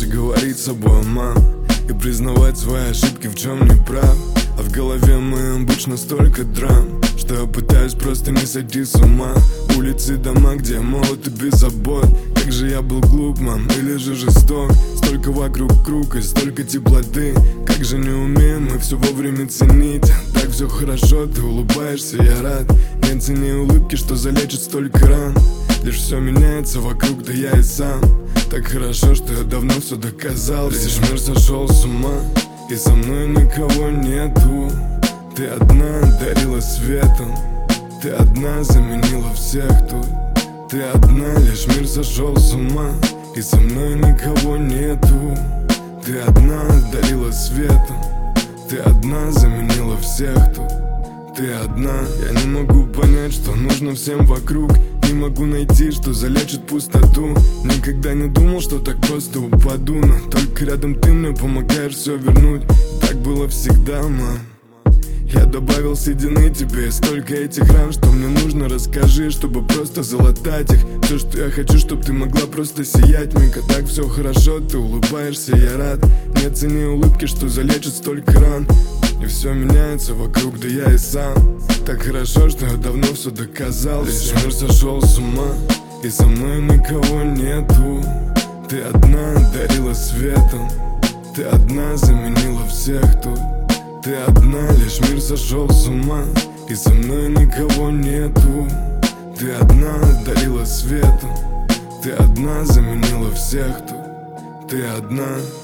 боялся говорить с собой, мам, и признавать свои ошибки, в чем не прав. А в голове моем обычно столько драм, что я пытаюсь просто не сойти с ума. Улицы, дома, где я молод и без забот. Как же я был глуп, мам, или же жесток. Столько вокруг круг и столько теплоты. Как же не умеем мы все вовремя ценить. Так все хорошо, ты улыбаешься, я рад. Не цени улыбки, что залечит столько ран. Лишь все меняется вокруг, да я и сам. Так хорошо, что я давно все доказал. Весь мир сошел с ума, и со мной никого нету. Ты одна дарила светом, ты одна заменила всех тут. Ты одна, лишь мир сошел с ума, и со мной никого нету. Ты одна дарила светом, ты одна заменила всех тут. Ты одна, я не могу понять, что нужно всем вокруг. Не могу найти, что залечит пустоту. Никогда не думал, что так просто упаду, но только рядом ты мне помогаешь все вернуть. Так было всегда, мам. Я добавил седины тебе, столько этих ран, что мне нужно, расскажи, чтобы просто залатать их. Все, что я хочу, чтобы ты могла просто сиять, Мика. Так все хорошо, ты улыбаешься, я рад. Не цени улыбки, что залечит столько ран. И все меняется вокруг, да я и сам. Так хорошо, что я давно все доказал. Весь мир сошел с ума, и со мной никого нету. Ты одна дарила светом, ты одна заменила всех тут. Ты одна, лишь мир сошел с ума, и со мной никого нету. Ты одна дарила светом, ты одна заменила всех тут. Ты одна.